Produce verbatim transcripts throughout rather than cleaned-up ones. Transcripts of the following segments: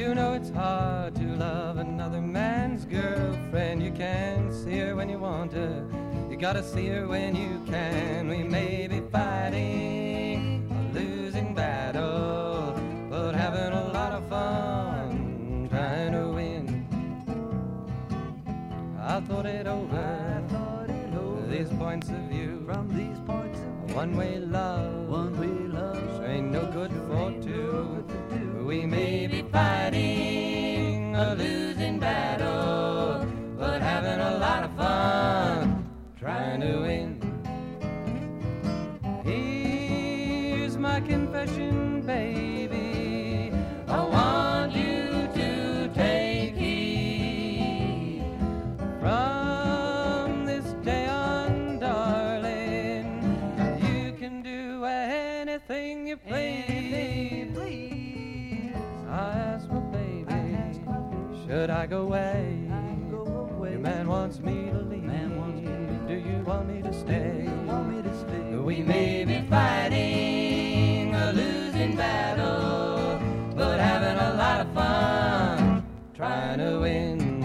You know it's hard to love another man's girlfriend. You can't see her when you want her, you gotta see her when you can. We may be fighting a losing battle, but having a lot of fun trying to win. I thought it over, thought it over. These points of view, from these points of view. One-way love, one-way love, sure ain't no good for two. We may be fighting a losing battle, but having a lot of fun trying to win. Here's my confession, baby. I want you to take heed from this day on, darling. You can do anything you please. Anything you please. I asked my baby, should I go away? Go away. Your man wants me to leave. Man wants me to leave. Do you want me to stay? You want me to stay? We may be fighting a losing battle, but having a lot of fun trying to win.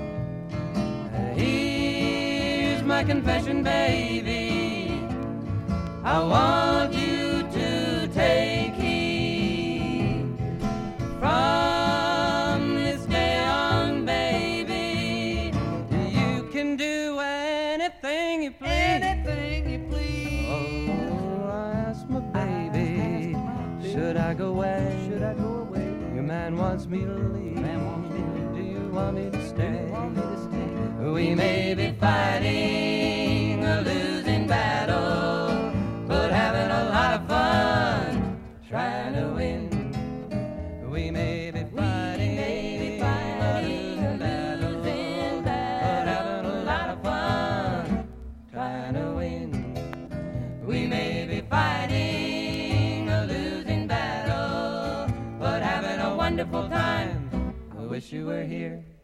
Here's my confession, baby. I want you to take heed from this day on, baby. You can do anything you please. anything you please. Oh, I asked my baby, should I go away? Should I go away? Your man wants me to leave. Man wants me to leave. Do you want me to Do stay? you want me to stay? We may be fighting a losing battle, but having a lot of fun trying to win. We may be We fighting, may be fighting a battle, losing but having battle, a lot of fun trying to win. we may be fighting a losing battle, but having a wonderful time. I wish you were here